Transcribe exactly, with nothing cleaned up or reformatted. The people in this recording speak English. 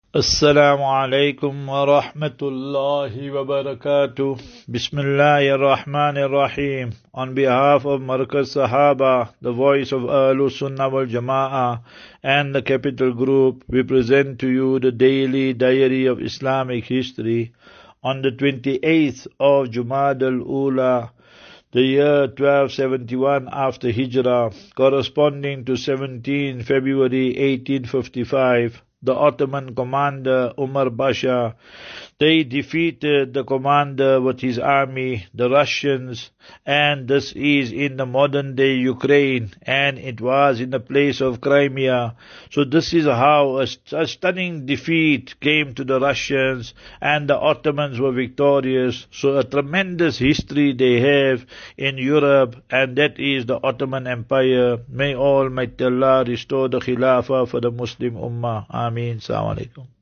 Assalamu alaikum wa rahmatullahi wa barakatuh. Bismillahir Rahmanir Rahim. On behalf of Markaz Sahaba, the voice of Ahlus Sunnah wal Jama'ah and the Capital Group, we present to you the daily diary of Islamic history on the twenty-eighth of Jumad al-Ula, the year twelve seventy-one after Hijrah, corresponding to seventeenth February eighteen fifty-five. The Ottoman commander Umar Pasha, they defeated the commander with his army, the Russians, and this is in the modern day Ukraine, and it was in the place of Crimea. So this is how a, a stunning defeat came to the Russians, and the Ottomans were victorious. So a tremendous history they have in Europe, and that is the Ottoman Empire. May Almighty Allah restore the Khilafah for the Muslim Ummah. Ameen. Assalamu alaikum.